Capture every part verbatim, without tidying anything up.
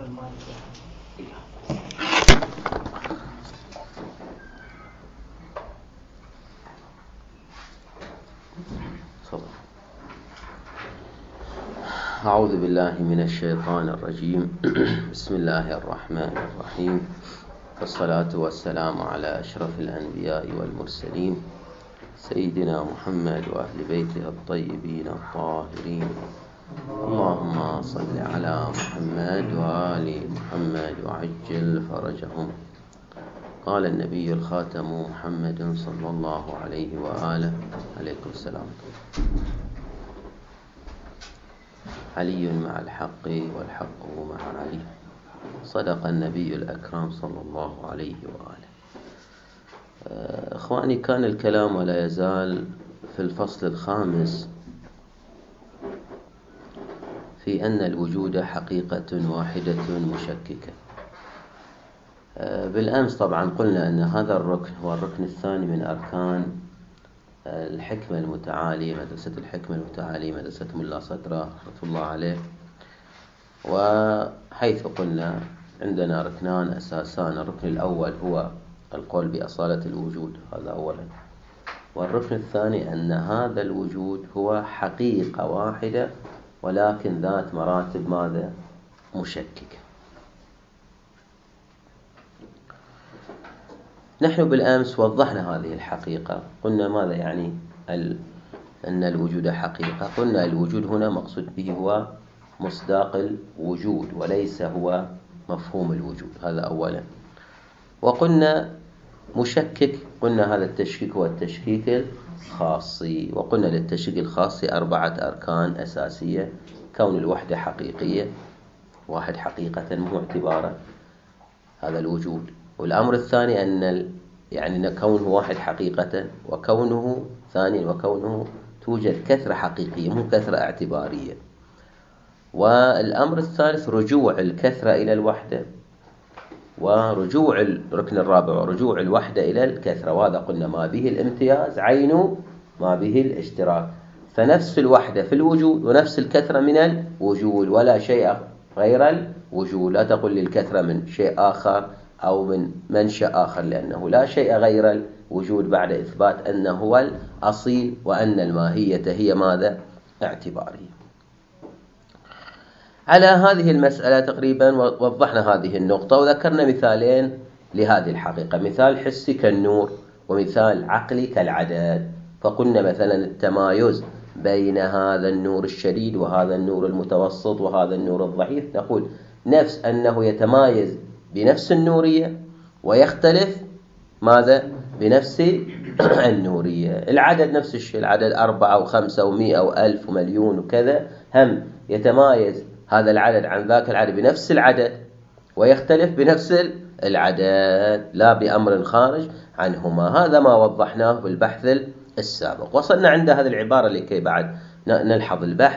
أعوذ بالله من الشيطان الرجيم. بسم الله الرحمن الرحيم، والصلاة والسلام على أشرف الأنبياء والمرسلين سيدنا محمد وأهل بيته الطيبين الطاهرين. اللهم صل على محمد وآل محمد وعجل فرجهم. قال النبي الخاتم محمد صلى الله عليه وآله عليكم السلام: علي مع الحق والحق مع علي. صدق النبي الأكرم صلى الله عليه وآله. إخواني، كان الكلام ولا يزال في الفصل الخامس في أن الوجود حقيقة واحدة مشككة. بالأمس طبعا قلنا أن هذا الركن هو الركن الثاني من أركان الحكمة المتعالية، مدرسة الحكمة المتعالية، مدرسة ملا صدرة رحمة الله عليه. وحيث قلنا عندنا ركنان أساسان: الركن الأول هو القول بأصالة الوجود، هذا أولا، والركن الثاني أن هذا الوجود هو حقيقة واحدة ولكن ذات مراتب ماذا؟ مشككة. نحن بالأمس وضحنا هذه الحقيقة، قلنا ماذا يعني ال... أن الوجود حقيقة. قلنا الوجود هنا مقصود به هو مصداق الوجود وليس هو مفهوم الوجود، هذا أولا. وقلنا مشكك، قلنا هذا التشكيك هو التشكيك الخاصي، وقلنا للتشكيك الخاصي أربعة أركان أساسية: كون الوحدة حقيقية، واحد حقيقة مو اعتبارا، هذا الوجود. والأمر الثاني أن ال... يعني كونه واحد حقيقة، وكونه ثانيا وكونه توجد كثرة حقيقية مو كثرة اعتبارية. والأمر الثالث رجوع الكثرة إلى الوحدة، ورجوع الركن الرابع ورجوع الوحدة إلى الكثرة، وهذا قلنا ما به الامتياز عين ما به الاشتراك. فنفس الوحدة في الوجود ونفس الكثرة من الوجود، ولا شيء غير الوجود. لا تقل للكثرة من شيء آخر أو من منشأ آخر، لأنه لا شيء غير الوجود بعد إثبات أنه هو الأصيل وأن الماهية هي ماذا؟ اعتبارية. على هذه المسألة تقريبا وضحنا هذه النقطة، وذكرنا مثالين لهذه الحقيقة: مثال حسي كالنور، ومثال عقلي كالعدد. فقلنا مثلا التمايز بين هذا النور الشديد وهذا النور المتوسط وهذا النور الضعيف، نقول نفس أنه يتمايز بنفس النورية ويختلف ماذا؟ بنفس النورية. العدد نفس الشيء، العدد أربعة وخمسة ومئة وألف ومليون وكذا، هم يتمايز هذا العدد عن ذاك العدد بنفس العدد ويختلف بنفس العدد، لا بأمر خارج عنهما. هذا ما وضحناه بالبحث السابق. وصلنا عند هذه العبارة لكي بعد نلحظ البحث.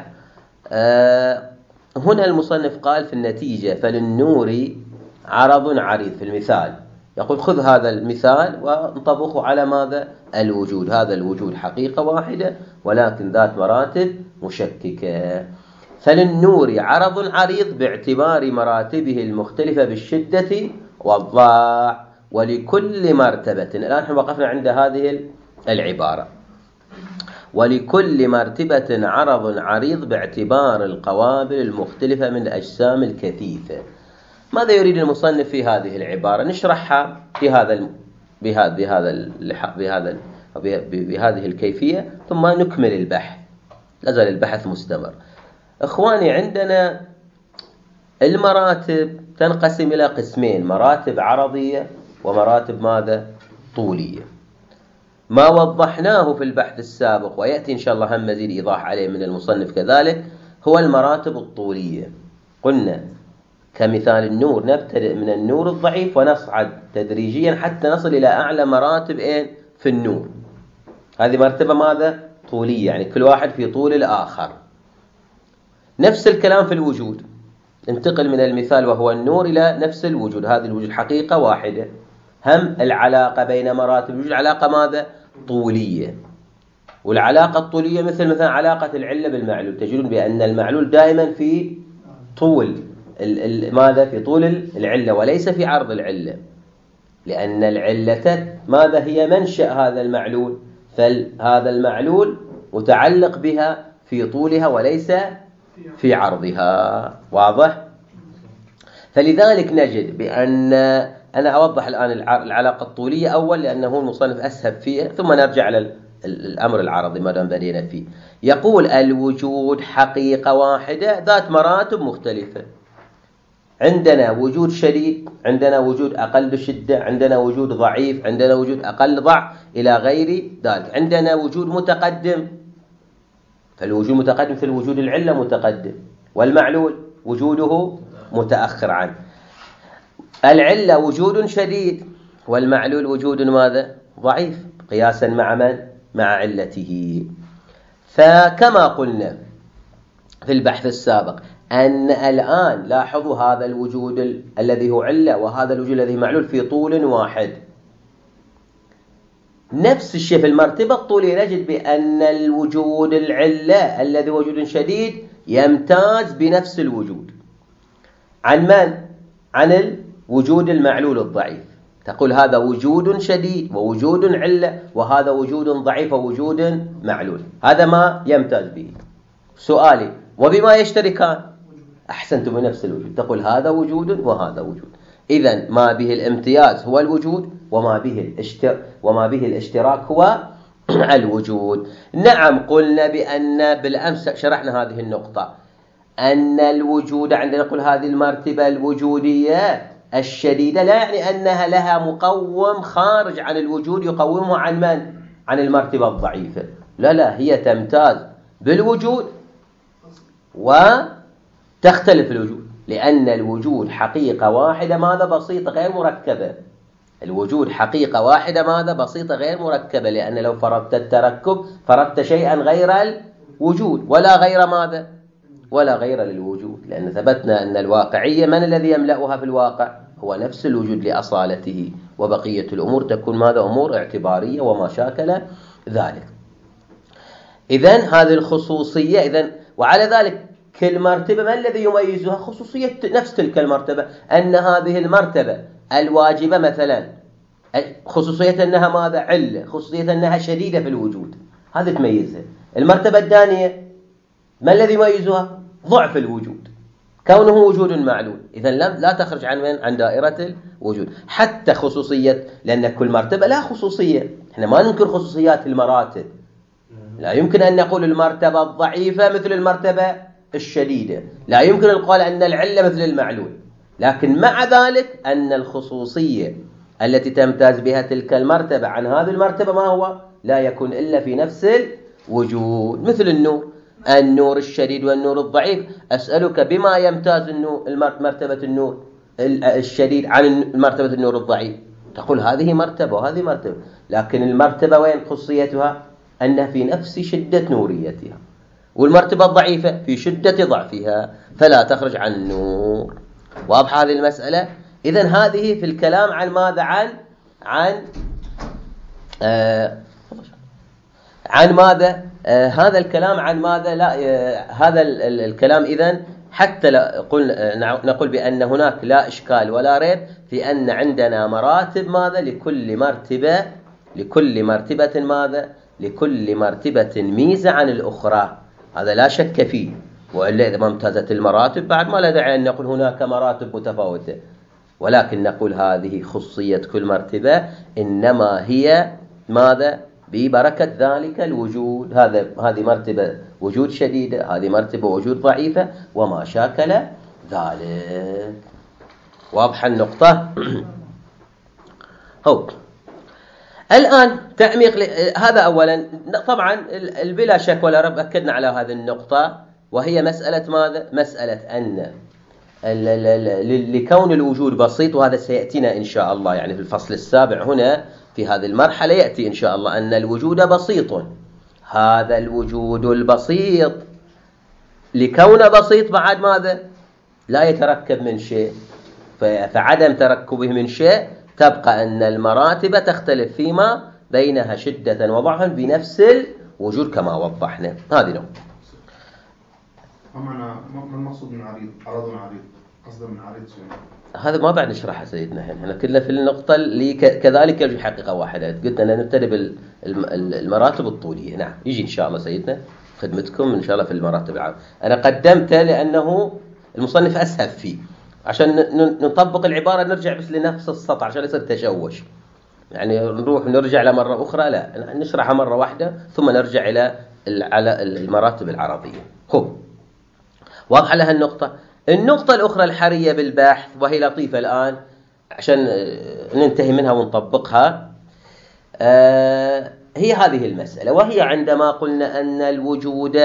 آه هنا المصنف قال في النتيجة: فللنور عرض عريض. في المثال يقول خذ هذا المثال وانطبقه على ماذا؟ الوجود. هذا الوجود حقيقة واحدة ولكن ذات مراتب مشككة. فللنور عرض عريض باعتبار مراتبه المختلفة بالشدة والضعف، ولكل مرتبة. الآن نحن وقفنا عند هذه العبارة: ولكل مرتبة عرض عريض باعتبار القوابل المختلفة من الأجسام الكثيفة. ماذا يريد المصنف في هذه العبارة؟ نشرحها بهذا بهذا بهذا بهذا بهذه الكيفية ثم نكمل البحث. لازال البحث مستمر. إخواني، عندنا المراتب تنقسم إلى قسمين: مراتب عرضية ومراتب ماذا؟ طولية. ما وضحناه في البحث السابق ويأتي إن شاء الله هم مزيد إيضاح عليه من المصنف كذلك هو المراتب الطولية. قلنا كمثال النور، نبتدئ من النور الضعيف ونصعد تدريجيا حتى نصل إلى أعلى مراتب إيه في النور. هذه مرتبة ماذا؟ طولية، يعني كل واحد في طول الآخر. نفس الكلام في الوجود، انتقل من المثال وهو النور إلى نفس الوجود. هذه الوجود حقيقة واحدة، هم العلاقة بين مراتب الوجود علاقة ماذا؟ طولية. والعلاقة الطولية مثل مثلا علاقة العلة بالمعلول، تجدون بأن المعلول دائما في طول ال ال ماذا في طول العلة وليس في عرض العلة، لأن العلة ماذا هي منشأ هذا المعلول، فهذا المعلول متعلق بها في طولها وليس في عرضها. واضح؟ فلذلك نجد بأن أنا أوضح الآن العلاقة الطولية أول لأنه المصنف أسهب فيها، ثم نرجع على الأمر العرضي ما دام بدينا فيه. يقول الوجود حقيقة واحدة ذات مراتب مختلفة. عندنا وجود شديد، عندنا وجود أقل شدة، عندنا وجود ضعيف، عندنا وجود أقل ضعف إلى غير ذلك. عندنا وجود متقدم، فالوجود متقدم في الوجود العلة متقدم، والمعلول وجوده متأخر عنه. العلة وجود شديد، والمعلول وجود ماذا؟ ضعيف، قياسا مع من؟ مع علته. فكما قلنا في البحث السابق أن الآن لاحظوا هذا الوجود ال... الذي هو علة وهذا الوجود الذي معلول في طول واحد. نفس الشيء في المرتبة الطولية نجد بأن الوجود العلة الذي هو وجود شديد يمتاز بنفس الوجود عن من؟ عن الوجود المعلول الضعيف. تقول هذا وجود شديد ووجود علة، وهذا وجود ضعيف ووجود معلول، هذا ما يمتاز به. سؤالي وبما يشتركان؟ أحسنت، بنفس الوجود. تقول هذا وجود وهذا وجود. إذن ما به الامتياز هو الوجود، وما به الاشتراك وما به الاشتراك هو الوجود. نعم، قلنا بأن بالأمس شرحنا هذه النقطة، أن الوجود عندنا نقول هذه المرتبة الوجودية الشديدة لا يعني أنها لها مقوم خارج عن الوجود يقومه عن من؟ عن المرتبة الضعيفة. لا لا، هي تمتاز بالوجود وتختلف الوجود، لأن الوجود حقيقة واحدة ماذا؟ بسيطة غير مركبة. الوجود حقيقة واحدة ماذا؟ بسيطة غير مركبة، لأن لو فرضت التركب فرضت شيئا غير الوجود، ولا غير ماذا؟ ولا غير للوجود، لأن ثبتنا أن الواقعية من الذي يملأها في الواقع؟ هو نفس الوجود لأصالته، وبقية الأمور تكون ماذا؟ أمور اعتبارية وما شاكل ذلك. إذن هذه الخصوصية. إذن وعلى ذلك كل مرتبة ما الذي يميزها؟ خصوصية نفس تلك المرتبة، أن هذه المرتبة الواجبة مثلا خصوصية أنها ماذا؟ علة، خصوصية أنها شديدة في الوجود، هذا تميزها. المرتبة الثانية ما الذي يميزها؟ ضعف الوجود، كونه وجود معلول. إذن لا تخرج عن من؟ عن دائرة الوجود. حتى خصوصية، لأن كل مرتبة لها خصوصية، احنا ما ننكر خصوصيات المراتب، لا يمكن أن نقول المرتبة الضعيفة مثل المرتبة الشديدة، لا يمكن أن نقول أن العلة مثل المعلول، لكن مع ذلك أن الخصوصية التي تمتاز بها تلك المرتبة عن هذه المرتبة ما هو؟ لا يكون إلا في نفس الوجود. مثل النور، النور الشديد والنور الضعيف. أسألك بما يمتاز النور مرتبة النور الشديد عن مرتبة النور الضعيف؟ تقول هذه مرتبة وهذه مرتبة، لكن المرتبة وين خصوصيتها؟ أنها في نفس شدة نوريتها، والمرتبة الضعيفة في شدة ضعفها، فلا تخرج عن النور. واضح هذه المسألة؟ إذن هذه في الكلام عن ماذا؟ عن عن آه عن ماذا؟ آه هذا الكلام عن ماذا؟ لا آه هذا الكلام إذن حتى قل نقول بأن هناك لا إشكال ولا ريب في أن عندنا مراتب ماذا؟ لكل مرتبة لكل مرتبة ماذا؟ لكل مرتبة ميزة عن الأخرى، هذا لا شك فيه. وإلا إذا ما امتازت المراتب بعد ما لا داعي أن نقول هناك مراتب متفاوتة، ولكن نقول هذه خصية كل مرتبة إنما هي ماذا؟ ببركة ذلك الوجود. هذا هذه مرتبة وجود شديدة، هذه مرتبة وجود ضعيفة، وما شاكل ذلك. واضح النقطة؟ هو الآن تعميق هذا أولا. طبعا بلا شك ولا رب أكدنا على هذه النقطة، وهي مسألة ماذا؟ مسألة أن لكون الوجود بسيط، وهذا سيأتينا إن شاء الله يعني في الفصل السابع هنا في هذه المرحلة يأتي إن شاء الله أن الوجود بسيط. هذا الوجود البسيط لكون بسيط بعد ماذا؟ لا يتركب من شيء، فعدم تركبه من شيء تبقى أن المراتب تختلف فيما بينها شدة وضعفا بنفس الوجود كما وضحنا. هذه نقطة. ما معنى ما المقصود من عريض؟ عرض عريض قصده من عارض هذا ما بعد نشرحها سيدنا. احنا كلنا في النقطة اللي كذلك يجي حقيقة واحدة. قلت أن نبتدئ بالمراتب الطولية. نعم يجي إن شاء الله سيدنا خدمتكم إن شاء الله في المراتب العامة. أنا قدمته لأنه المصنف أسهف فيه عشان نطبق العبارة، نرجع بس لنفس السطر عشان يصير تشوش. يعني نروح نرجع لمرة أخرى، لا نشرحها مرة واحدة ثم نرجع إلى على المراتب العربية. هو واضح لها النقطة. النقطة الأخرى الحرية بالبحث وهي لطيفة الآن عشان ننتهي منها ونطبقها، هي هذه المسألة، وهي عندما قلنا أن الوجود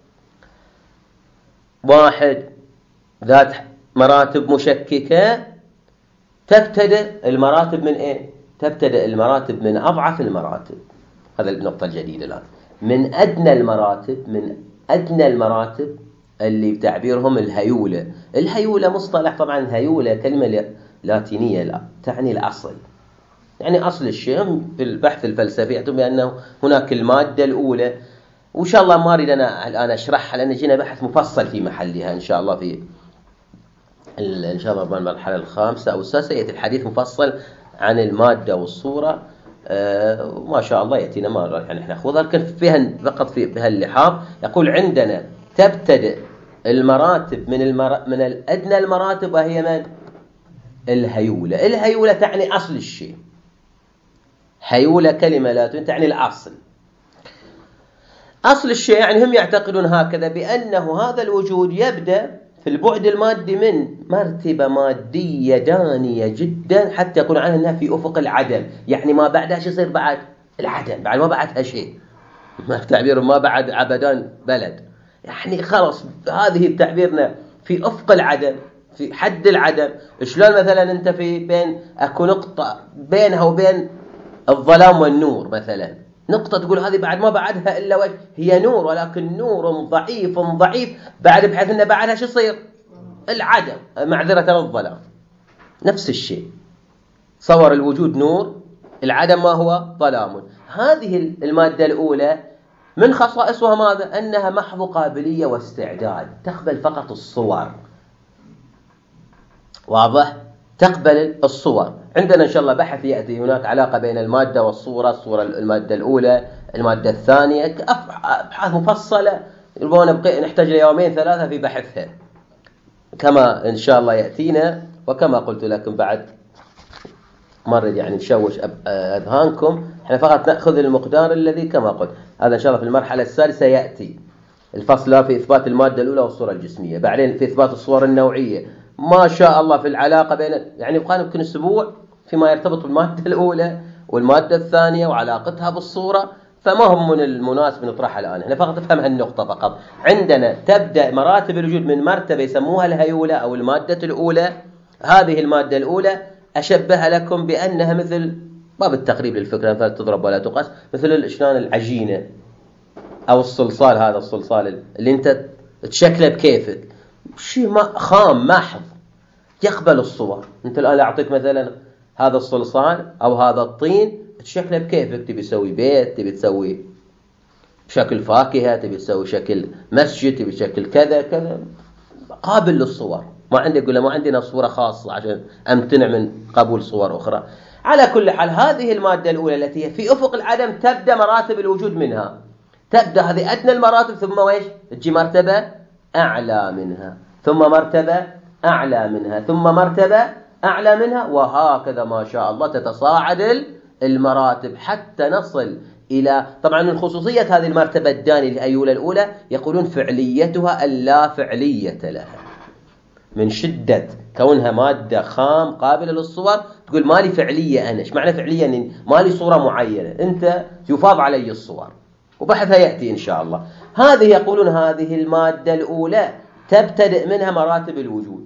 واحد ذات مراتب مشككة، تبتدئ المراتب من إيه؟ تبتدئ المراتب من أضعف المراتب. هذا النقطة الجديدة الآن. من أدنى المراتب، من أدنى المراتب اللي بتعبيرهم الهيولة. الهيولة مصطلح طبعا، هيولة كلمة لاتينية لا تعني الأصل، يعني أصل الشيء. في البحث الفلسفي يعتبر بأنه هناك المادة الأولى، وإن شاء الله ما أريد أنا الآن أشرحها لأن جينا بحث مفصل في محلها إن شاء الله في إن شاء الله بالمرحلة الخامسة أو السادسة يأتي الحديث مفصل عن المادة والصورة. آه ما شاء الله يأتينا ما يعني إحنا نأخذها، لكن فيها فقط في بها اللحاظ. يقول عندنا تبتدئ المراتب من المر... من الأدنى المراتب، وهي من؟ الهيولة. الهيولة تعني أصل الشيء. هيولة كلمة لا تعني الأصل. أصل الشيء يعني هم يعتقدون هكذا، بأنه هذا الوجود يبدأ في البعد المادي من مرتبة مادية دانية جدا حتى يقول عنها أنها في أفق العدم، يعني ما بعدها شيء يصير بعد العدم، بعد ما بعدها شيء. ما تعبير ما بعد عبدان بلد، يعني خلاص هذه تعبيرنا في أفق العدم، في حد العدم. شلون مثلا أنت في بين أكو نقطة بينها وبين الظلام والنور مثلا، نقطة تقول هذه بعد ما بعدها إلا وجه هي نور، ولكن نور ضعيف ضعيف بعد بحيث أن بعدها شو يصير؟ العدم، معذرة الظلام. نفس الشيء، صور الوجود نور، العدم ما هو؟ ظلام. هذه المادة الأولى من خصائصها ماذا؟ أنها محض قابلية واستعداد، تقبل فقط الصور. واضح؟ تقبل الصور. عندنا إن شاء الله بحث يأتي هناك علاقة بين المادة والصورة، الصورة المادة الأولى، المادة الثانية، أبحاث مفصلة نبقى نحتاج ليومين ثلاثة في بحثها كما إن شاء الله يأتينا. وكما قلت لكم بعد مرة يعني نشوش أذهانكم، احنا فقط نأخذ المقدار الذي كما قلت. هذا إن شاء الله في المرحلة الثالثة يأتي الفصل في إثبات المادة الأولى والصورة الجسمية، بعدين في إثبات الصور النوعية. ما شاء الله في العلاقة بين يعني يبقى يمكن أسبوع فيما يرتبط بالمادة الأولى والمادة الثانية وعلاقتها بالصورة، فما هم من المناسب نطرحها الآن. احنا فقط نفهم هالنقطة فقط. عندنا تبدأ مراتب الوجود من مرتبة يسموها الهيولة أو المادة الأولى. هذه المادة الأولى أشبه لكم بأنها مثل باب التقريب للفكرة، فتضرب ولا تقاس، مثل شلون العجينة أو الصلصال. هذا الصلصال اللي أنت تشكله بكيفك، شيء ما خام محض يقبل الصور. أنت الآن أعطيك مثلا هذا الصلصال أو هذا الطين تشكله بكيفك، تبي تسوي بيت، تبي تسوي شكل فاكهة، تبي تسوي شكل مسجد، تبي شكل كذا كذا، قابل للصور. ما عندي أقول له ما عندنا صورة خاصة عشان أمتنع من قبول صور أخرى. على كل حال هذه المادة الأولى التي هي في أفق العدم تبدأ مراتب الوجود منها. تبدأ هذه أدنى المراتب، ثم ويش تجي مرتبة أعلى منها، ثم مرتبة أعلى منها، ثم مرتبة أعلى منها، وهكذا ما شاء الله تتصاعد المراتب حتى نصل إلى طبعا من خصوصية هذه المرتبة الدانية الأيولة الأولى يقولون فعليتها اللا فعلية لها. من شدة كونها مادة خام قابلة للصور تقول ما لي فعلية أنا. إيش معنى فعلية؟ يعني ما لي صورة معينة، أنت يفاض علي الصور، وبحثها يأتي إن شاء الله. هذه يقولون هذه المادة الأولى تبتدئ منها مراتب الوجود.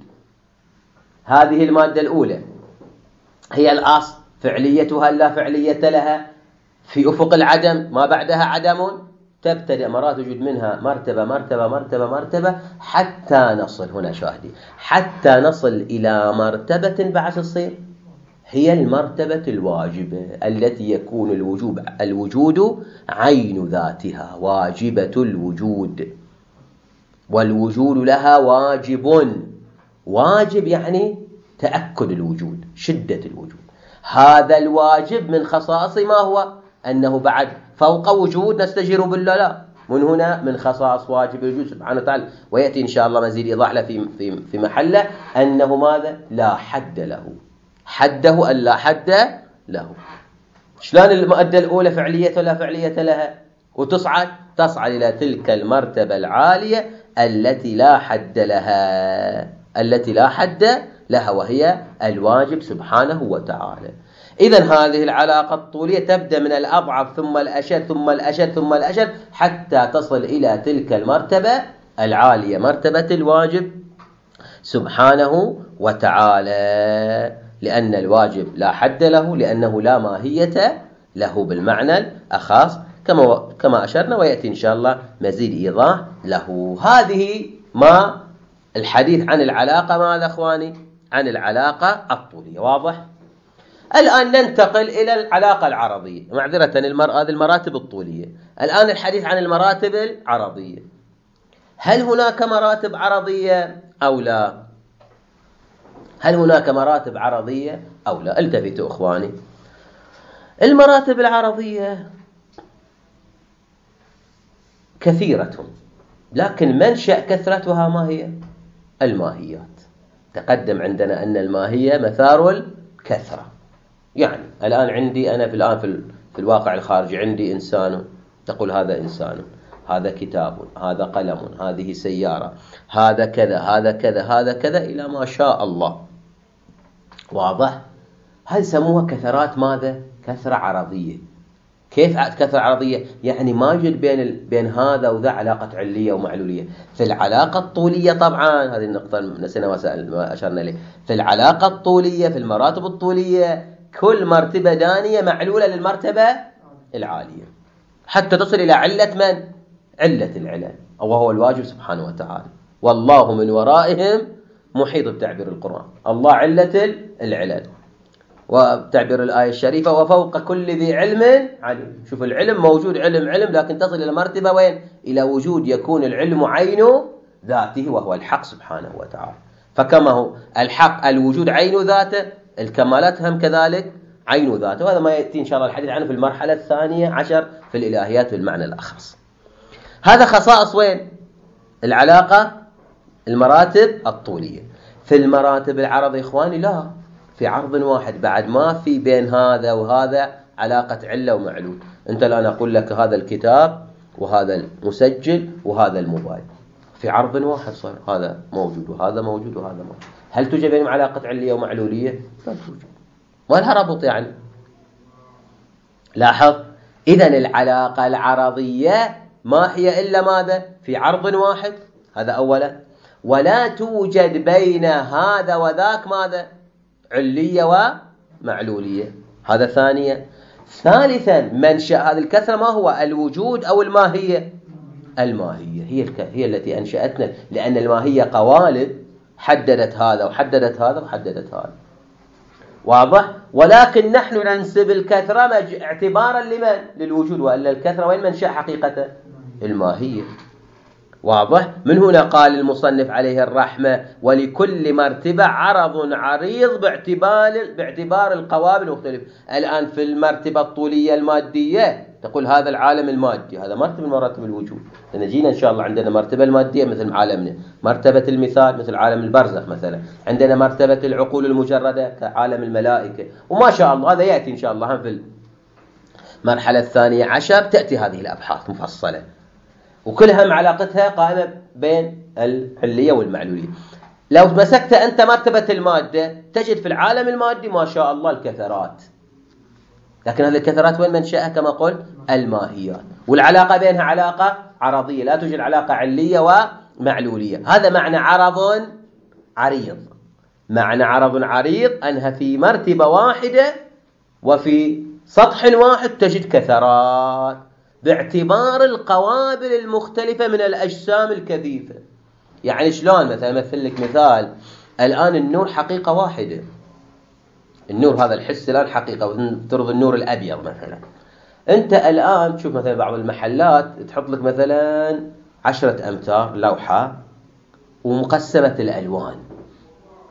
هذه المادة الأولى هي الأصل، فعليتها لا فعلية لها، في أفق العدم ما بعدها عدم. تبتدئ مراتب الوجود منها مرتبة مرتبة مرتبة مرتبة حتى نصل هنا شاهدي حتى نصل إلى مرتبة بعد تصير هي المرتبة الواجبة التي يكون الوجوب الوجود عين ذاتها، واجبة الوجود، والوجود لها واجب واجب يعني تأكد الوجود، شدة الوجود. هذا الواجب من خصائص ما هو؟ أنه بعد فوق وجود نستجير بالله، لا، من هنا من خصائص واجب الوجود سبحانه وتعالى، ويأتي إن شاء الله مزيد إيضاح له في في في محله، أنه ماذا؟ لا حد له، حده أن لا حد له. شلون المؤدة الأولى فعلية ولا فعلية لها، وتصعد تصعد إلى تلك المرتبة العالية التي لا حد لها، التي لا حد لها، وهي الواجب سبحانه وتعالى. إذن هذه العلاقة الطولية تبدأ من الأضعف ثم الأشد ثم الأشد ثم الأشد حتى تصل إلى تلك المرتبة العالية، مرتبة الواجب سبحانه وتعالى، لأن الواجب لا حد له، لأنه لا ماهية له بالمعنى الأخص كما كما أشرنا، ويأتي إن شاء الله مزيد إيضاح له. هذه ما الحديث عن العلاقة ماذا أخواني؟ عن العلاقة الطولية. واضح؟ الآن ننتقل إلى العلاقة العرضية، معذرة هذه المراتب الطولية. الآن الحديث عن المراتب العرضية. هل هناك مراتب عرضية أو لا؟ هل هناك مراتب عرضية أو لا؟ التفتوا إخواني، المراتب العرضية كثيرة، لكن منشأ كثرتها ما هي؟ الماهيات. تقدم عندنا أن الماهية مثار الكثرة. يعني الآن عندي أنا في الآن في, في الواقع الخارجي عندي إنسان، تقول هذا إنسان، هذا كتاب، هذا قلم، هذه سيارة، هذا كذا، هذا كذا، هذا كذا، إلى ما شاء الله. واضح؟ هل سموها كثرات ماذا؟ كثرة عرضية. كيف كثرة عرضية؟ يعني ما يوجد بين بين هذا وذا علاقة علية ومعلولية. في العلاقة الطولية طبعا، هذه النقطة نسينا ما أشرنا إليه، في العلاقة الطولية في المراتب الطولية كل مرتبة دانية معلولة للمرتبة العالية حتى تصل إلى علة من؟ علة العلل، وهو الواجب سبحانه وتعالى. والله من ورائهم محيط بتعبير القرآن، الله علة العلل، وتعبير الآية الشريفة وفوق كل ذي علم عليم. شوف العلم موجود، علم علم، لكن تصل إلى مرتبة وين؟ إلى وجود يكون العلم عين ذاته، وهو الحق سبحانه وتعالى. فكما هو الحق الوجود عين ذاته، الكمالات هم كذلك عين ذاته، وهذا ما يأتي إن شاء الله الحديث عنه في المرحلة الثانية عشر في الإلهيات بالمعنى الأخص. هذا خصائص وين؟ العلاقة المراتب الطولية. في المراتب العرض إخواني لا، في عرض واحد بعد ما في بين هذا وهذا علاقة علة ومعلول. أنت الآن أقول لك هذا الكتاب وهذا المسجل وهذا الموبايل، في عرض واحد صار هذا موجود وهذا موجود وهذا موجود. هل توجد بينهم علاقة علية ومعلولية؟ لا توجد، ما لها ربط يعني. لاحظ، إذن العلاقة العرضية ما هي إلا ماذا؟ في عرض واحد، هذا أولا، ولا توجد بين هذا وذاك ماذا؟ علية ومعلولية، هذا ثانيا. ثالثا، منشأ هذه الكثرة ما هو؟ الوجود أو الماهية؟ الماهية هي الك... هي التي أنشأتنا، لأن الماهية قوالب حددت هذا وحددت هذا وحددت هذا. واضح؟ ولكن نحن ننسب الكثرة مج... اعتبارا لمن؟ للوجود، وإلا الكثرة وين منشأ حقيقة؟ الماهية. واضح؟ من هنا قال المصنف عليه الرحمة ولكل مرتبة عرض عريض باعتبار باعتبار القوابل المختلفة. الآن في المرتبة الطولية المادية تقول هذا العالم المادي، هذا مرتبة من مراتب الوجود. نجينا إن شاء الله عندنا مرتبة المادية مثل عالمنا، مرتبة المثال مثل عالم البرزخ مثلا، عندنا مرتبة العقول المجردة كعالم الملائكة، وما شاء الله هذا يأتي إن شاء الله هم في المرحلة الثانية عشر تأتي هذه الأبحاث مفصلة، وكلها علاقتها قائمة بين العلية والمعلولية. لو مسكت أنت مرتبة المادة تجد في العالم المادي ما شاء الله الكثرات، لكن هذه الكثرات وين منشأها؟ كما قلت الماهيات، والعلاقة بينها علاقة عرضية، لا توجد علاقة علية ومعلولية. هذا معنى عرض عريض. معنى عرض عريض أنها في مرتبة واحدة وفي سطح واحد تجد كثرات باعتبار القوابل المختلفة من الأجسام الكثيفة. يعني شلون؟ مثلا مثل لك مثال، الآن النور حقيقة واحدة، النور هذا الحس الآن حقيقة، وترضى النور الأبيض مثلا. أنت الآن تشوف مثلا بعض المحلات تحط لك مثلا عشرة أمتار لوحة ومقسمة الألوان،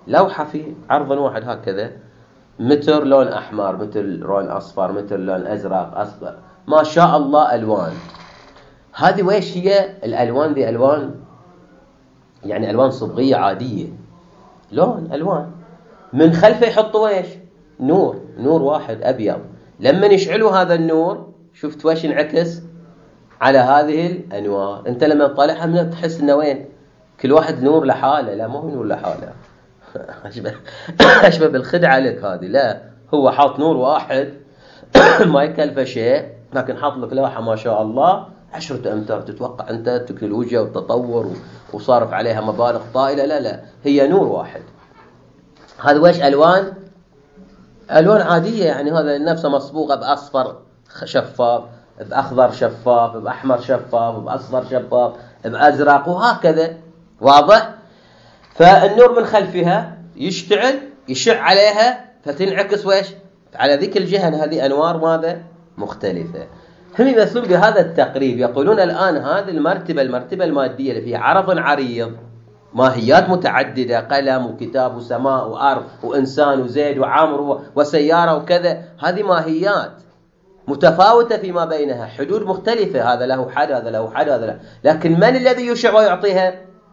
لوحة في عرض واحد هكذا، متر لون أحمر، متر لون أصفر، متر لون أزرق، أصفر، ما شاء الله ألوان. هذه ويش هي الألوان دي؟ ألوان يعني ألوان صبغية عادية، لون ألوان. من خلفه يحطوا ويش؟ نور، نور واحد أبيض. لما يشعلوا هذا النور شفت ويش ينعكس على هذه الأنوار. أنت لما تطالعها من تحس إنه وين كل واحد نور لحاله. لا، ما هو نور لحاله. أشبه أشبه بالخدعة لك هذه. لا، هو حاط نور واحد ما يكلفه شيء، لكن حاط لك لوحة ما شاء الله عشرة أمتار. تتوقع أنت التكنولوجيا والتطور وصارف عليها مبالغ طائلة؟ لا لا، هي نور واحد. هذا ويش؟ ألوان، ألوان عادية يعني. هذا نفسه مصبوغة بأصفر شفاف، بأخضر شفاف، بأحمر شفاف، بأصفر شفاف، بأزرق، وهكذا. واضح؟ فالنور من خلفها يشتعل، يشع عليها، فتنعكس ويش على ذيك الجهة. هذه أنوار ماذا؟ مختلفة. هم يمثلون بهذا التقريب. يقولون الآن هذه المرتبة، المرتبة المادية اللي فيها عرض عريض، ماهيات متعددة، قلم وكتاب وسماء وأرض وإنسان وزيد وعمر وسيارة وكذا، هذه ماهيات متفاوتة فيما بينها، حدود مختلفة، هذا له حد، هذا له حد، هذا له. لكن من الذي يشع ويعطيها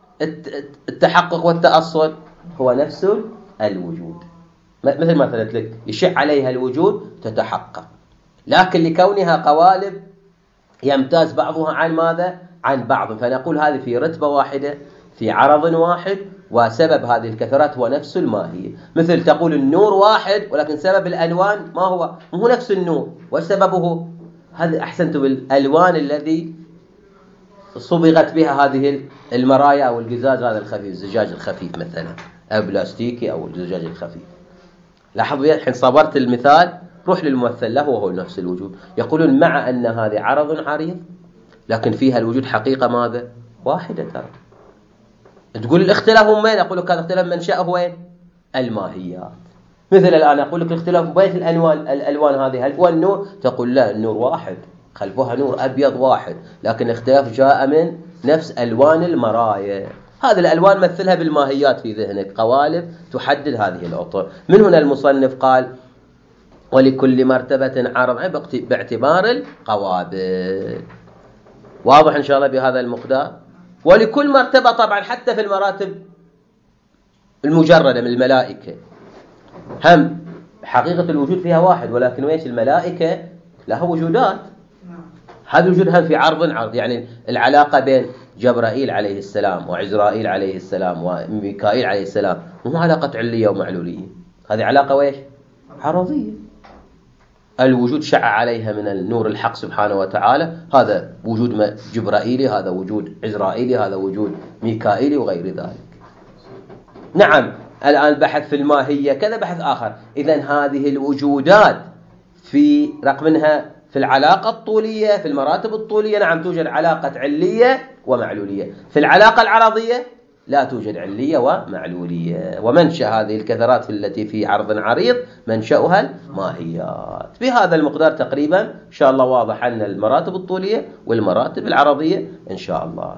التحقق والتأصل؟ هو نفس الوجود. مثل ما قلت لك، يشع عليها الوجود تتحقق. لكن لكونها قوالب يمتاز بعضها عن ماذا؟ عن بعض. فنقول هذه في رتبة واحدة، في عرض واحد، وسبب هذه الكثرات هو نفس الماهية. مثل تقول النور واحد، ولكن سبب الألوان ما هو؟ هو نفس النور، وسببه هذا أحسنت بالألوان الذي صبغت بها هذه المرايا أو القزاز هذا الخفيف، الزجاج الخفيف مثلا، أو بلاستيكي أو الزجاج الخفيف. لاحظوا الحين صبرت المثال، روح للممثل له وهو نفس الوجود. يقولون مع أن هذه عرض عريض، لكن فيها الوجود حقيقة ماذا؟ واحدة. ترى تقول الاختلاف وين؟ أقول لك هذا اختلاف منشأه وين؟ الماهيات. مثل الآن أقول لك الاختلاف بين الألوان، الألوان هذه هل هو النور؟ تقول لا، النور واحد، خلفها نور أبيض واحد، لكن الاختلاف جاء من نفس ألوان المرايا. هذه الألوان مثلها بالماهيات في ذهنك، قوالب تحدد هذه الأطر. من هنا المصنف قال ولكل مرتبة عرض باعتبار القوابل. واضح إن شاء الله بهذا المقدار. ولكل مرتبة طبعا حتى في المراتب المجردة من الملائكة، هم حقيقة الوجود فيها واحد، ولكن ويش الملائكة لها وجودات. هذا الوجود هم في عرض عرض. يعني العلاقة بين جبرائيل عليه السلام وعزرائيل عليه السلام وميكائيل عليه السلام مو علاقة علية ومعلولية، هذه علاقة ويش؟ عرضية. الوجود شع عليها من النور الحق سبحانه وتعالى، هذا وجود جبرائيلي، هذا وجود عزرائيلي، هذا وجود ميكائيلي وغير ذلك. نعم، الآن بحث في الماهية كذا بحث آخر. إذن هذه الوجودات في رقم منها في العلاقة الطولية، في المراتب الطولية نعم توجد علاقة علية ومعلولية. في العلاقة العرضية لا توجد علية ومعلولية. ومنشأ هذه الكثرات التي في عرض عريض منشأها الماهيات. بهذا المقدار تقريبا إن شاء الله واضح أن المراتب الطولية والمراتب العرضية إن شاء الله.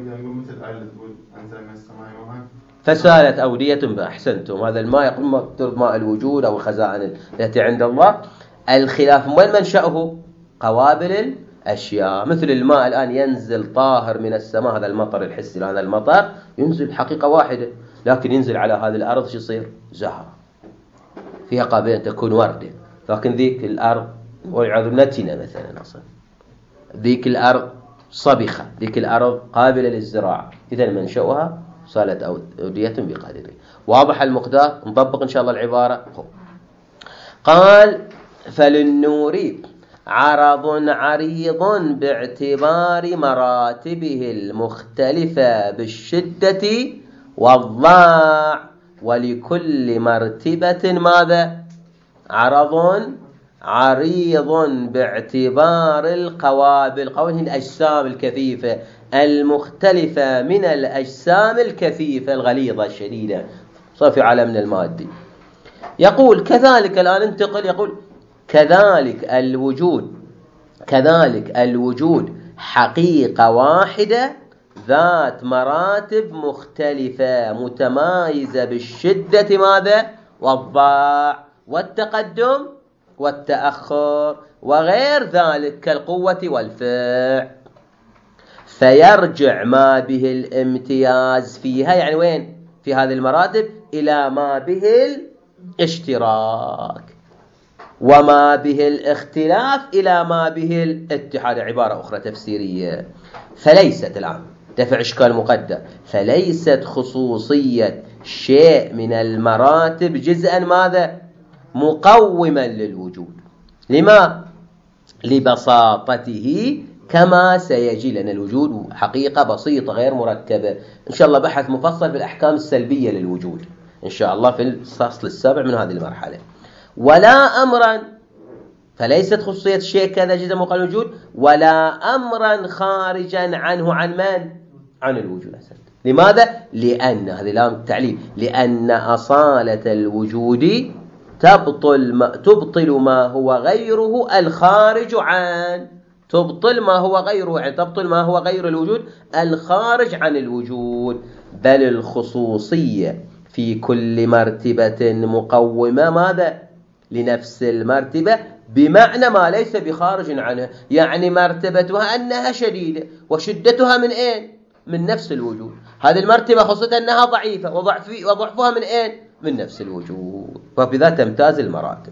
فسالت أودية بأحسنتم. هذا الماء يقول ماء الوجود أو الخزائن التي عند الله. الخلاف وين منشأه؟ قوابل الأشياء. مثل الماء الآن ينزل طاهر من السماء، هذا المطر الحسي، هذا المطر ينزل حقيقة واحدة، لكن ينزل على هذه الأرض شو يصير؟ زهرة فيها قابلة تكون وردة. لكن ذيك الأرض والعياذ نتنة مثلا، أصلا ذيك الأرض صبخة، ذيك الأرض قابلة للزراعة. إذا منشأها سالت أودية بقدره. واضح المقدار؟ نطبق إن شاء الله العبارة. قال فللنور عرض عريض باعتبار مراتبه المختلفة بالشدة والضاع، ولكل مرتبة ماذا؟ عرض عريض باعتبار القوابل. القوابل هي الأجسام الكثيفة المختلفة من الأجسام الكثيفة الغليظة الشديدة، صار في عالمنا المادي. يقول كذلك الآن انتقل، يقول كذلك الوجود، كذلك الوجود حقيقة واحدة ذات مراتب مختلفة متمايزة بالشدة ماذا؟ والضعف والتقدم والتأخر وغير ذلك كالقوة والفعل، فيرجع ما به الامتياز فيها، يعني وين؟ في هذه المراتب، إلى ما به الاشتراك، وما به الاختلاف إلى ما به الاتحاد. عبارة أخرى تفسيرية. فليست الآن دفع إشكال مقدر، فليست خصوصية شيء من المراتب جزءا ماذا؟ مقوما للوجود. لما؟ لبساطته، كما سيجي لنا الوجود حقيقة بسيطة غير مركبة. إن شاء الله بحث مفصل في الأحكام السلبية للوجود إن شاء الله في الفصل السابع من هذه المرحلة. ولا أمرا، فليست خصوصية الشيء كذا جزء مقوم الوجود، ولا أمرا خارجا عنه، عن من؟ عن الوجود. لماذا؟ لأن هذه لام التعليل، لأن أصالة الوجود تبطل ما, تبطل ما هو غيره الخارج عن تبطل ما هو غيره يعني تبطل ما هو غير الوجود الخارج عن الوجود. بل الخصوصية في كل مرتبة مقومة ماذا؟ لنفس المرتبة، بمعنى ما ليس بخارج عنها، يعني مرتبتها أنها شديدة وشدتها من أين؟ من نفس الوجود. هذه المرتبة خصوصا أنها ضعيفة وضعفها من أين؟ من نفس الوجود، وبذا تمتاز المراتب.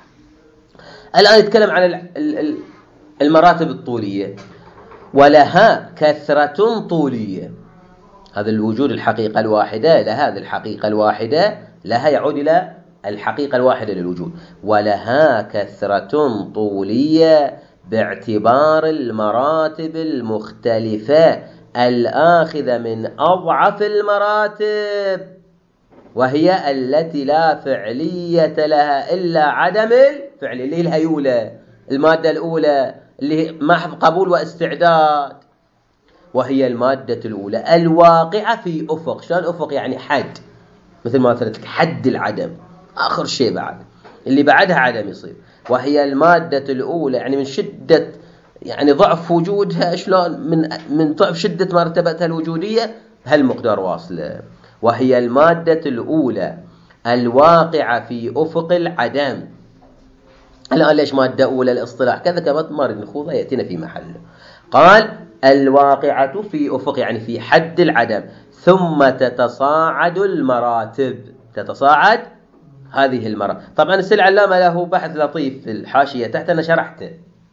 الآن نتكلم عن المراتب الطولية. ولها كثرة طولية، هذا الوجود الحقيقة الواحدة لها، هذه الحقيقة الواحدة لها يعود إلى الحقيقة الواحدة للوجود. ولها كثرة طولية باعتبار المراتب المختلفة الآخذة من أضعف المراتب، وهي التي لا فعلية لها إلا عدم الفعل، اللي هي الهيولة، المادة الأولى اللي محض قبول واستعداد، وهي المادة الأولى الواقعة في أفق. شلون أفق؟ يعني حد، مثل ما قلت لك حد العدم، آخر شيء بعد اللي بعدها عدم يصير. وهي المادة الأولى يعني من شدة يعني ضعف وجودها، شلون؟ من من ضعف شدة مرتبتها الوجودية هالمقدار واصلة. وهي المادة الأولى الواقعة في أفق العدم. الآن ليش مادة أولى الاصطلاح كذا كما تمارد نخوضها يأتينا في محله. قال الواقعة في أفق يعني في حد العدم، ثم تتصاعد المراتب، تتصاعد هذه المراتب. طبعا السيد العلامة له بحث لطيف في الحاشية تحت، أنا شرحته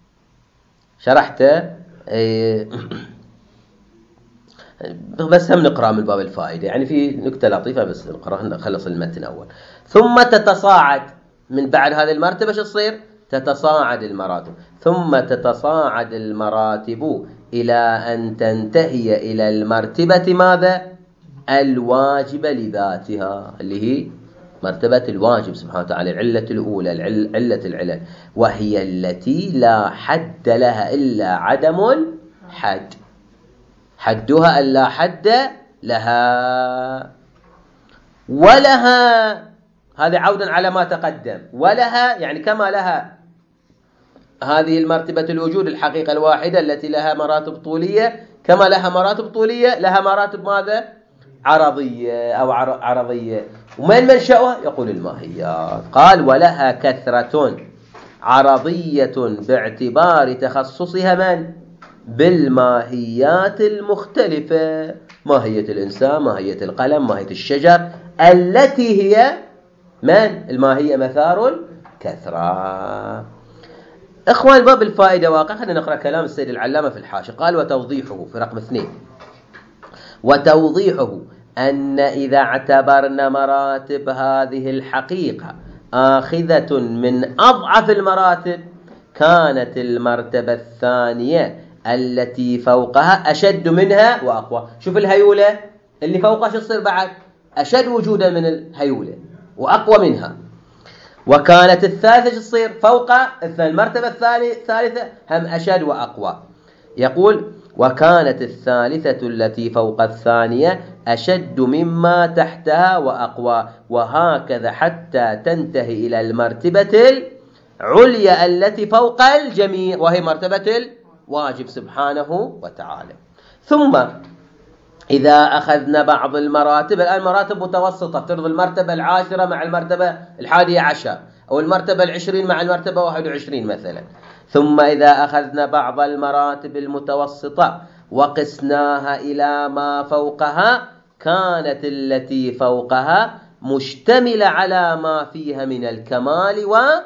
شرحته إيه بس هم نقرأ من باب الفائدة، يعني في نكتة لطيفة بس نقرأ نخلص المتن أول. ثم تتصاعد من بعد هذه المرتبة شو تصير؟ تتصاعد المراتب، ثم تتصاعد المراتب إلى أن تنتهي إلى المرتبة ماذا؟ الواجبة لذاتها، اللي هي مرتبة الواجب سبحانه وتعالى، العلة الأولى، علة العلل، وهي التي لا حد لها إلا عدم الحد، حدها ألا حد لها. ولها، هذا عودا على ما تقدم، ولها يعني كما لها هذه المرتبة الوجود الحقيقة الواحدة التي لها مراتب طولية، كما لها مراتب طولية لها مراتب ماذا؟ عرضية أو عرضية. ومن منشأها؟ يقول الماهيات. قال ولها كثرة عرضية باعتبار تخصصها من؟ بالماهيات المختلفة، ماهية الإنسان، ماهية القلم، ماهية الشجر، التي هي من؟ الماهية مثار الكثرة. إخوان باب الفائدة واقع. خلينا نقرأ كلام السيد العلامة في الحاشية. قال وتوضيحه في رقم اثنين، وتوضيحه أن إذا اعتبرنا مراتب هذه الحقيقة آخذة من أضعف المراتب، كانت المرتبة الثانية التي فوقها أشد منها وأقوى. شوف الهيولة اللي فوقها شو تصير بعد؟ أشد وجودا من الهيولة وأقوى منها. وكانت الثالثة شو تصير؟ فوق المرتبة الثالثة هم أشد وأقوى. يقول وكانت الثالثة التي فوق الثانية أشد مما تحتها وأقوى، وهكذا حتى تنتهي إلى المرتبة العليا التي فوق الجميع، وهي مرتبة الواجب سبحانه وتعالى. ثم إذا أخذنا بعض المراتب، الآن مراتب متوسطة، افترض المرتبة العاشرة مع المرتبة الحادية عشر، أو المرتبة العشرين مع المرتبة واحد وعشرين مثلا. ثم إذا أخذنا بعض المراتب المتوسطة وقسناها إلى ما فوقها، كانت التي فوقها مشتملة على ما فيها من الكمال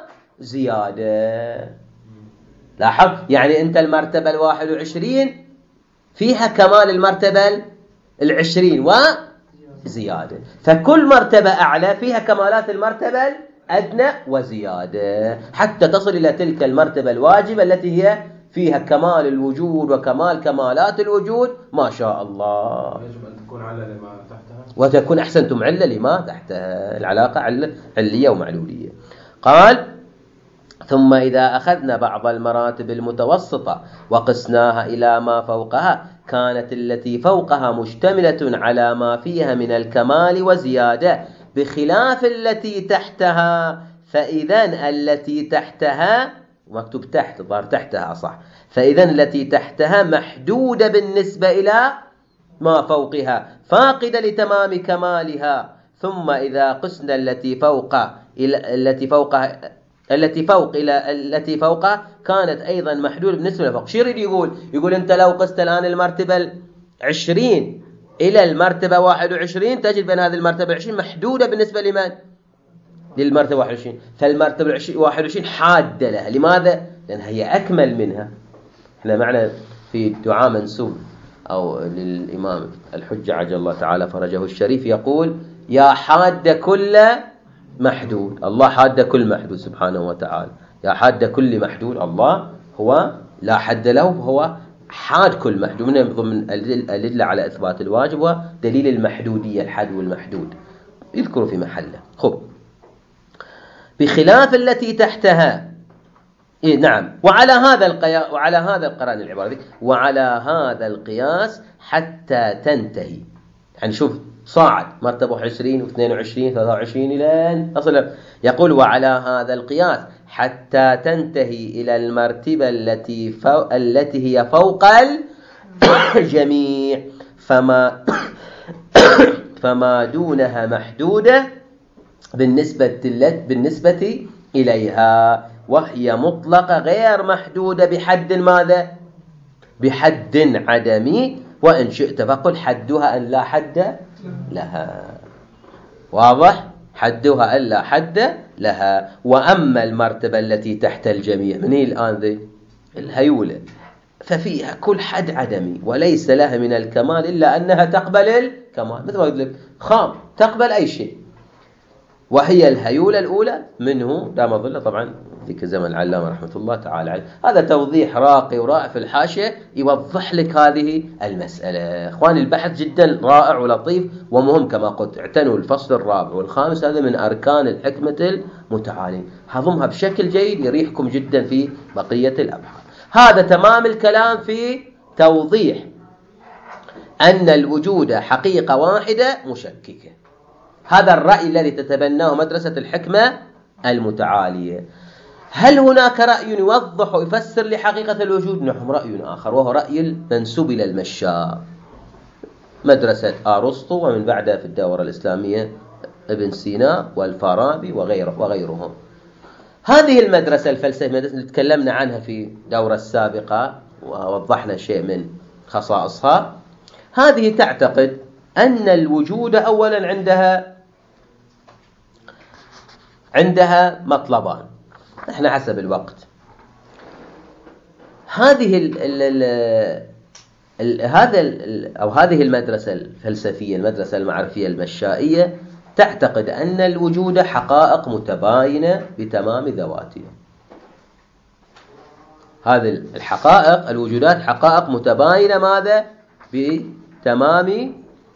وزيادة. لاحظ، يعني أنت المرتبة الواحد وعشرين فيها كمال المرتبة العشرين وزيادة، فكل مرتبة أعلى فيها كمالات المرتبة الأدنى وزيادة، حتى تصل إلى تلك المرتبة الواجبة التي هي فيها كمال الوجود وكمال كمالات الوجود ما شاء الله. يجب أن تكون علة لما تحتها، وتكون أحسنتم علة لما تحتها، العلاقة علة علية ومعلولية. قال: ثم إذا أخذنا بعض المراتب المتوسطة وقسناها إلى ما فوقها، كانت التي فوقها مشتملة على ما فيها من الكمال وزيادة، بخلاف التي تحتها. فإذن التي تحتها، مكتوب تحت، ظهر تحتها صح، فإذن التي تحتها محدودة بالنسبة إلى ما فوقها، فاقدة لتمام كمالها. ثم إذا قسنا التي فوق إلى التي فوقها التي فوق إلى التي فوقها، كانت أيضا محدودة بالنسبة لفوق. شو يريد يقول؟ يقول أنت لو قست الآن المرتبة العشرين إلى المرتبة واحد وعشرين، تجد بأن هذه المرتبة العشرين محدودة بالنسبة لمن؟ للمرتبة واحد وعشرين. فالمرتبة واحد وعشرين حادة لها. لماذا؟ لأنها هي أكمل منها. احنا معنا في دعاء منسوب أو للإمام الحجة عجل الله تعالى فرجه الشريف، يقول: يا حاد كل محدود. الله حاد كل محدود سبحانه وتعالى، يا حاد كل محدود. الله هو لا حد له، هو حاد كل محدود. من ضمن الأدلة على إثبات الواجب ودليل المحدودية، الحد والمحدود، يذكر في محله. خب، بخلاف التي تحتها. إيه نعم. وعلى هذا القياس، وعلى هذا القران العبارة دي، وعلى هذا القياس حتى تنتهي. يعني شوف، صاعد مرتبة عشرين واثنين وعشرين ثلاثة وعشرين إلى أن تصل. يقول: وعلى هذا القياس حتى تنتهي إلى المرتبة التي فو... التي هي فوق الجميع، فما فما دونها محدودة بالنسبة بالنسبة إليها، وهي مطلقة غير محدودة بحد ماذا؟ بحد عدمي. وإن شئت فقل حدها أن لا حد لها. واضح؟ حدها أن لا حد لها. وأما المرتبة التي تحت الجميع، من هي الآن ذي؟ الهيولة، ففيها كل حد عدمي وليس لها من الكمال إلا أنها تقبل الكمال، مثل ما قلت لك خام تقبل أي شيء، وهي الهيولة الأولى منه دام ظله. طبعا ذيك الزمن العلامة رحمة الله تعالى عليه. هذا توضيح راقي ورائع في الحاشية يوضح لك هذه المسألة. إخواني، البحث جدا رائع ولطيف ومهم كما قلت. اعتنوا الفصل الرابع والخامس، هذا من أركان الحكمة المتعالين، هضمها بشكل جيد يريحكم جدا في بقية الأبحاث. هذا تمام الكلام في توضيح أن الوجود حقيقة واحدة مشككة. هذا الرأي الذي تتبناه مدرسة الحكمة المتعالية. هل هناك رأي يوضح ويفسر لحقيقة الوجود؟ نعم، رأي آخر، وهو رأي المنسوب إلى المشاء، مدرسة أرسطو، ومن بعدها في الدورة الإسلامية ابن سينا والفارابي وغيره وغيرهم. هذه المدرسة الفلسفية اللي تكلمنا عنها في الدورة السابقة ووضحنا شيء من خصائصها، هذه تعتقد أن الوجود أولا عندها عندها مطلبان. احنا حسب الوقت، هذه ال ال ال هذا ال أو هذه المدرسة الفلسفية، المدرسة المعرفية المشائية، تعتقد أن الوجود حقائق متباينة بتمام ذواتها. هذه الحقائق، الوجودات حقائق متباينة ماذا؟ بتمام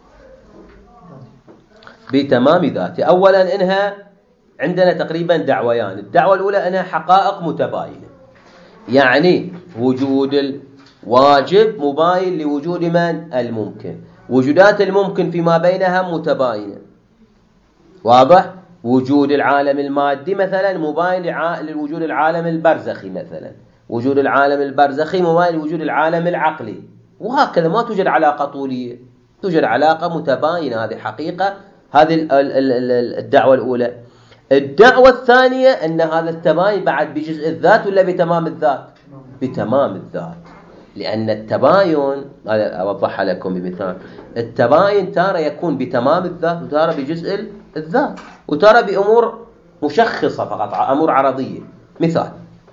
بتمام ذاتها. أولا إنها عندنا تقريبا دعويان. الدعوة الأولى أنها حقائق متباينة، يعني وجود الواجب مباين لوجود من؟ الممكن. وجودات الممكن فيما بينها متباينة. واضح؟ وجود العالم المادي مثلا مباين لوجود العالم البرزخي مثلا، وجود العالم البرزخي مباين لوجود العالم العقلي، وهكذا. ما توجد علاقة طولية. توجد علاقة متباينة، هذه حقيقة. هذه الدعوة الأولى. الدعوة الثانية أن هذا التباين بعد بجزء الذات ولا بتمام الذات؟ بتمام الذات، لأن التباين هذا أوضحها لكم بمثال. التباين تارة يكون بتمام الذات وتارة بجزء الذات وتارة بأمور مشخصة فقط، أمور عرضية. مثال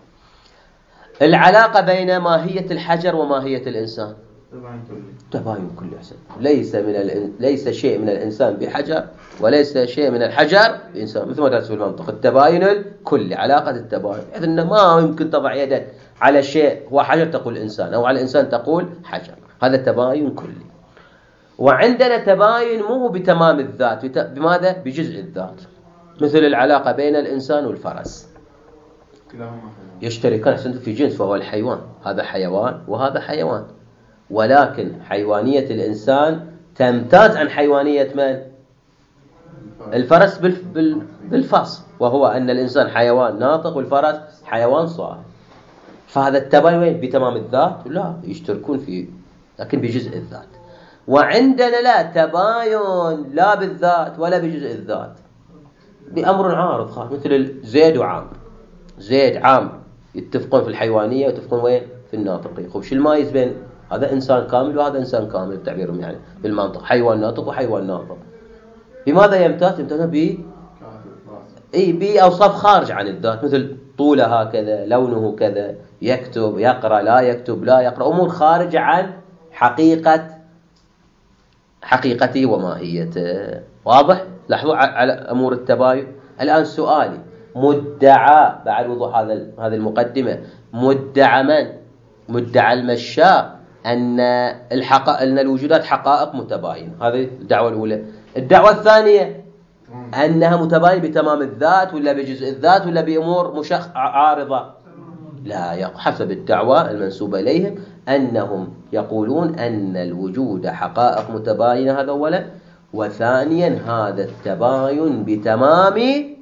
العلاقة بين ماهية الحجر وماهية الإنسان، تباين كلي أحسن. ليس من الإن... ليس شيء من الإنسان بحجر وليس شيء من الحجر بإنسان، مثل ما درس في المنطق التباين الكلي، علاقة التباين، بحيث أنه ما يمكن تضع يدك على شيء هو حجر تقول إنسان، أو على إنسان تقول حجر. هذا تباين كلي. وعندنا تباين مو بتمام الذات، بت... بماذا؟ بجزء الذات، مثل العلاقة بين الإنسان والفرس، يشتركان في جنس وهو الحيوان، هذا حيوان وهذا حيوان، ولكن حيوانية الإنسان تمتاز عن حيوانية من؟ الفرس بالفصل، وهو أن الإنسان حيوان ناطق والفرس حيوان صاحي. فهذا التباين وين؟ بتمام الذات؟ لا، يشتركون فيه لكن بجزء الذات. وعندنا لا تباين لا بالذات ولا بجزء الذات، بأمر عارض خالص، مثل زيد وعام. زيد عام يتفقون في الحيوانية ويتفقون وين؟ في الناطقية. خب شو المايز بين هذا إنسان كامل وهذا إنسان كامل بتعبيرهم يعني بالمنطق، حيوان ناطق وحيوان ناطق. بماذا يمتاز؟ يمتاز ب اي بأوصاف خارج عن الذات، مثل طوله هكذا، لونه كذا، يكتب يقرأ لا يكتب لا يقرأ، أمور خارجة عن حقيقة حقيقته وماهيته. واضح؟ لاحظوا على أمور التباين. الآن سؤالي، مدعى بعد وضوح هذا هذه المقدمة، مدعى من؟ مدعى المشاء أن الحقائق، أن الوجودات حقائق متباينة، هذه الدعوة الأولى. الدعوة الثانية أنها متباينة بتمام الذات ولا بجزء الذات ولا بأمور مشخ عارضة؟ لا، حسب الدعوة المنسوبة إليهم أنهم يقولون أن الوجود حقائق متباينة، هذا أولا. وثانيا هذا التباين بتمام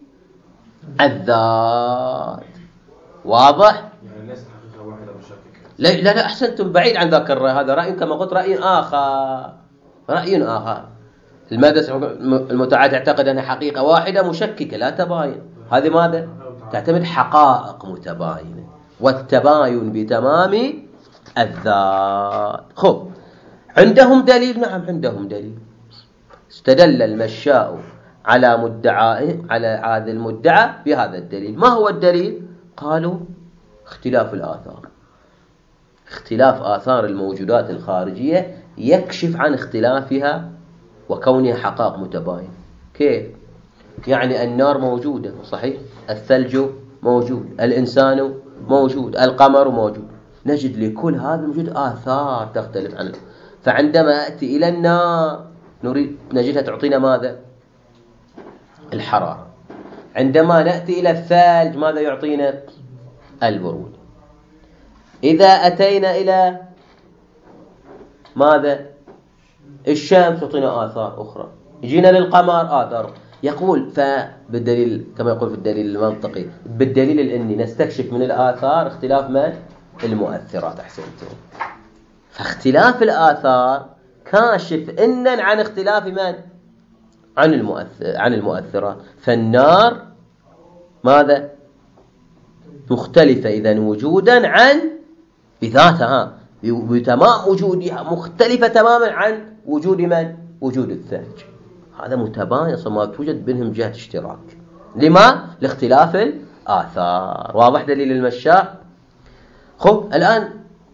الذات. واضح؟ يعني ليس حقيقة واحدة مشككة. لا لا لا، أحسنتم، بعيد عن ذاك الرأي، هذا رأي كما قلت رأي آخر، رأي آخر. المادة المتعة تعتقد أنها حقيقة واحدة مشككة لا تباين، هذه ماذا؟ تعتمد حقائق متباينة، والتباين بتمام الذات. خب عندهم دليل؟ نعم عندهم دليل. استدل المشاء على مدعاه، على هذا المدعى بهذا الدليل. ما هو الدليل؟ قالوا اختلاف الآثار. اختلاف آثار الموجودات الخارجية يكشف عن اختلافها وكونها حقائق متباينة. كيف؟ يعني النار موجودة صحيح، الثلج موجود، الإنسان موجود، القمر موجود، نجد لكل هذا الموجود آثار تختلف عنه. فعندما أتي إلى النار نريد نجدها تعطينا ماذا؟ الحرارة. عندما نأتي إلى الثلج ماذا يعطينا؟ البرود. إذا أتينا إلى ماذا؟ الشمس تعطينا آثار أخرى. يجينا للقمر آثار. يقول فبالدليل كما يقول في الدليل المنطقي، بالدليل الإني نستكشف من الآثار اختلاف من؟ المؤثرات. أحسنتم. فاختلاف الآثار كاشف إنن عن اختلاف من؟ عن المؤثر عن المؤثرات. فالنار ماذا؟ مختلفة إذن وجودا عن بذاتها، بتمام وجودها مختلفة تماما عن وجود من؟ وجود الثلج. هذا متباين، ما توجد بينهم جهة اشتراك. لما؟ لاختلاف الآثار. واضح دليل المشاء؟ خب الآن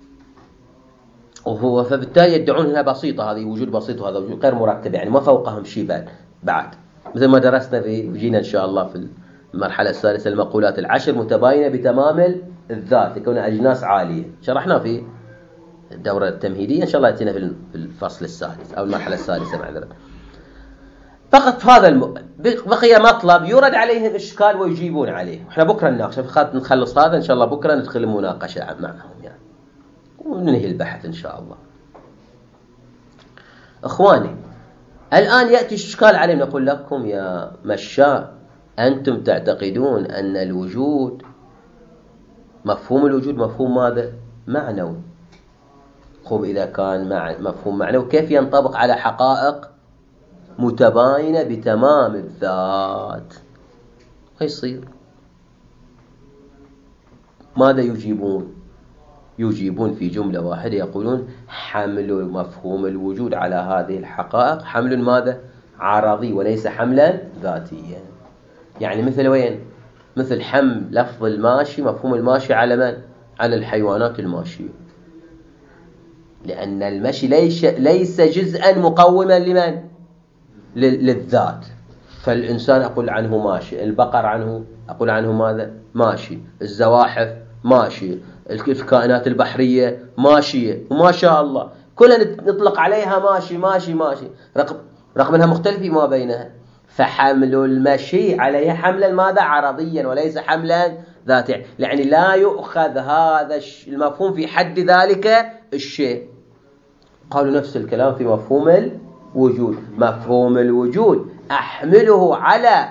وهو فبالتالي يدعون هنا بسيطة، هذه وجود بسيط وهذا وجود غير مركب، يعني ما فوقهم شيء بعد بعد مثل ما درسنا في وجينا إن شاء الله في المرحلة الثالثة المقولات العشر متباينة بتمام الذات، يكون أجناس عالية، شرحنا في الدورة التمهيدية، إن شاء الله يأتينا في الفصل السادس أو المرحلة الثالثة معذرة. فقط هذا الم... بقي مطلب يرد عليهم إشكال ويجيبون عليه، إحنا بكرة نناقش، نخلص هذا إن شاء الله بكرة ندخل المناقشة معهم يعني وننهي البحث إن شاء الله. إخواني الآن يأتي إشكال عليهم، نقول لكم يا مشاء أنتم تعتقدون أن الوجود، مفهوم الوجود مفهوم ماذا؟ معنوي. خب إذا كان مع مفهوم معنوي كيف ينطبق على حقائق متباينة بتمام الذات؟ يصير ماذا يجيبون؟ يجيبون في جملة واحدة يقولون حمل مفهوم الوجود على هذه الحقائق حمل ماذا؟ عرضي وليس حملا ذاتيا. يعني مثل وين؟ مثل حمل لفظ الماشي مفهوم الماشي على من؟ على الحيوانات الماشية، لأن المشي ليس ليس جزءا مقوما لمن؟ للذات. فالإنسان أقول عنه ماشي، البقر عنه أقول عنه ماذا؟ ماشي، الزواحف ماشي، الكائنات البحرية ماشية، وما شاء الله كلها نطلق عليها ماشي ماشي ماشي، رغم رغم أنها مختلفة ما بينها. فحمل المشي عليها حملا ماذا؟ عرضيا وليس حملا ذاتيا، يعني لا يؤخذ هذا المفهوم في حد ذلك الشيء. قالوا نفس الكلام في مفهوم الوجود. مفهوم الوجود أحمله على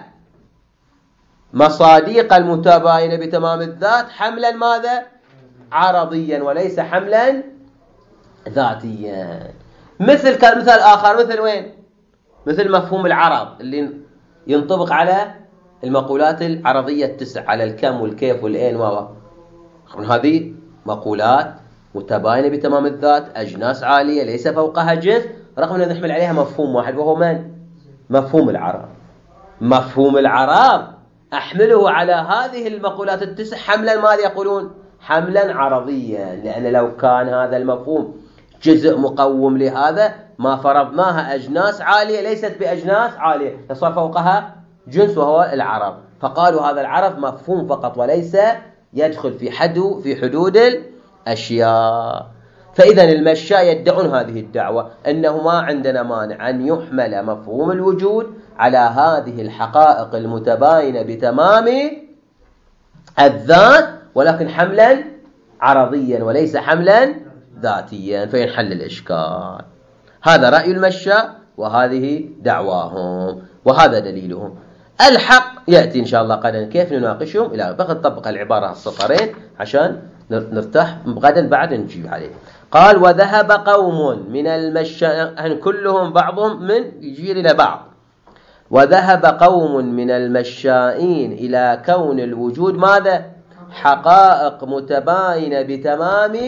مصادق المتباينة بتمام الذات حملا ماذا؟ عرضيا وليس حملا ذاتيا. مثل كان مثال آخر، مثل وين؟ مثل مفهوم العرض اللي ينطبق على المقولات العرضية التسع، على الكم والكيف والأين و هذه مقولات متباينة بتمام الذات، أجناس عالية ليس فوقها جنس، رغم أن نحمل عليها مفهوم واحد وهو من؟ مفهوم العرض. مفهوم العرض أحمله على هذه المقولات التسع حملا ماذا يقولون؟ حملا عرضيا، لأن لو كان هذا المفهوم جزء مقوم لهذا ما فرضناها أجناس عالية ليست بأجناس عالية، صار فوقها جنس وهو العرض. فقالوا هذا العرض مفهوم فقط وليس يدخل في حد في حدود الأشياء. فإذا المشاة يدعون هذه الدعوة أنه ما عندنا مانع أن يحمل مفهوم الوجود على هذه الحقائق المتباينة بتمام الذات، ولكن حملا عرضيا وليس حملا ذاتيا، فينحل الإشكال. هذا رأي المشاة وهذه دعواهم وهذا دليلهم. الحق يأتي إن شاء الله غدا كيف نناقشهم إلى بقى نطبق العبارة السطرين عشان نرتاح غدا بعد نجيب عليه. قال وذهب قوم من المشاة، كلهم بعضهم من يجير إلى بعض. وذهب قوم من المشائين إلى كون الوجود ماذا؟ حقائق متباينة بتمام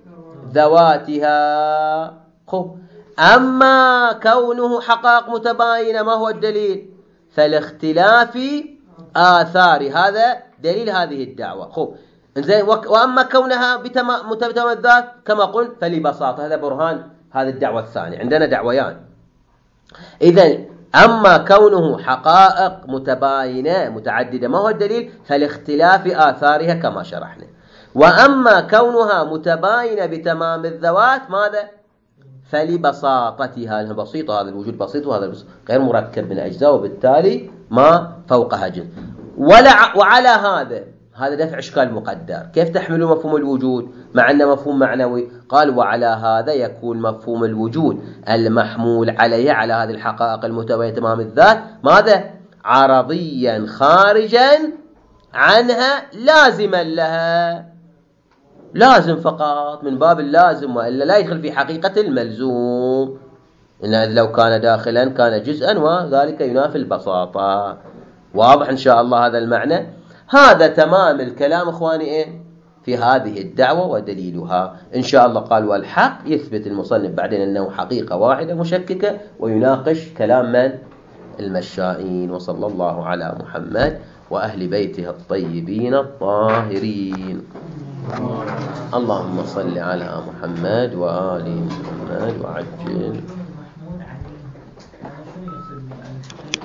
ذواتها. أما كونه حقائق متباينة ما هو الدليل؟ فالاختلاف آثار، هذا دليل هذه الدعوة. خب إنزين، وأما كونها بتمام متباينة الذات كما قلت فلبساطة، هذا برهان هذه الدعوة الثانية. عندنا دعويان. إذن أما كونه حقائق متباينة متعددة ما هو الدليل؟ فالاختلاف آثارها كما شرحنا. وأما كونها متباينة بتمام الذوات ماذا؟ فلبساطتها، لأنها بسيطة، هذا الوجود بسيط وهذا غير مركب من أجزاء، وبالتالي ما فوقها جنس. وعلى هذا هذا دفع إشكال مقدر. كيف تحملوا مفهوم الوجود مع أنه مفهوم معنوي؟ قال وعلى هذا يكون مفهوم الوجود المحمول عليه على هذه الحقائق المتباينة تمام الذات ماذا؟ عرضيا خارجا عنها لازما لها، لازم فقط من باب اللازم، وإلا لا يدخل في حقيقة الملزوم. إن لو كان داخلا كان جزءا وذلك ينافي البساطة. واضح إن شاء الله هذا المعنى. هذا تمام الكلام إخواني إيه في هذه الدعوة ودليلها إن شاء الله. قال والحق يثبت المصنف بعدين أنه حقيقة واحدة مشككة ويناقش كلام من؟ المشائين. وصلى الله على محمد وأهل بيته الطيبين الطاهرين. اللهم صل على محمد وآل محمد وعجل